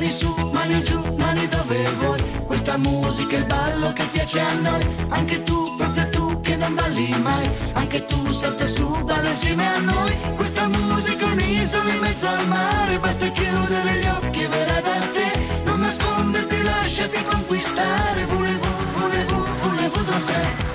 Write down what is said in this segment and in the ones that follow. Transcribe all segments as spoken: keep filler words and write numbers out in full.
Mani su, mani giù, mani dove vuoi. Questa musica è il ballo che piace a noi. Anche tu, proprio tu che non balli mai. Anche tu salta su, balla insieme a noi. Questa musica è un'isola in mezzo al mare. Basta chiudere gli occhi e verrà da te. Non nasconderti, lasciati conquistare. Volevo, volevo, volevo danzare.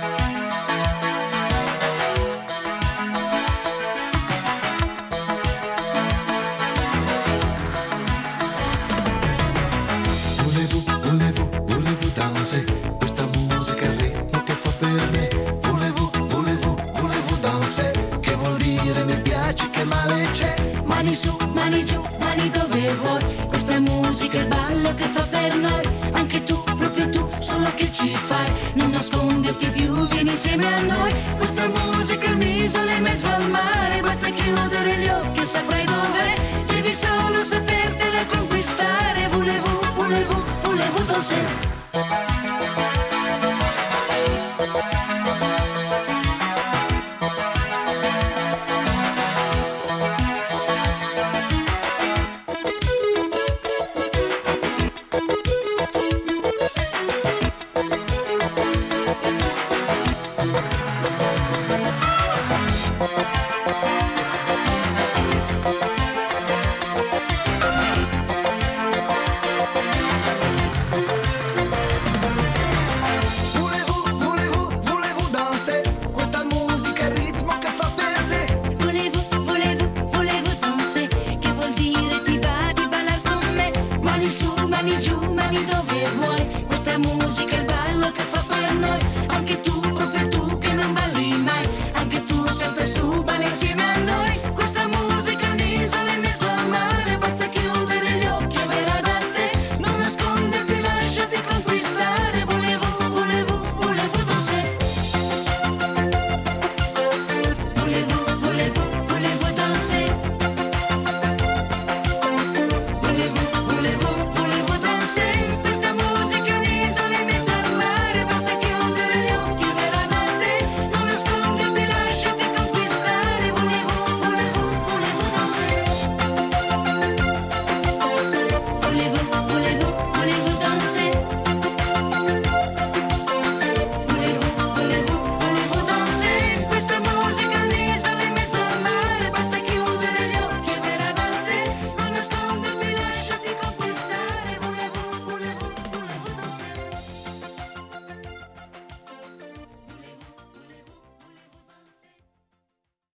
Questa musica è il ritmo che fa per me. Volevo, volevo, volevo danse. Che vuol dire mi piace, che male c'è. Mani su, mani giù, mani dove vuoi. Questa musica è il ballo che fa per noi. Anche tu, proprio tu, solo che ci fai. Non nasconderti più, vieni insieme a noi. Questa musica è un'isola in mezzo al mare. Basta chiudere gli occhi e saprai dov'è. Devi solo sapertela conquistare. Volevo, volevo, volevo danse.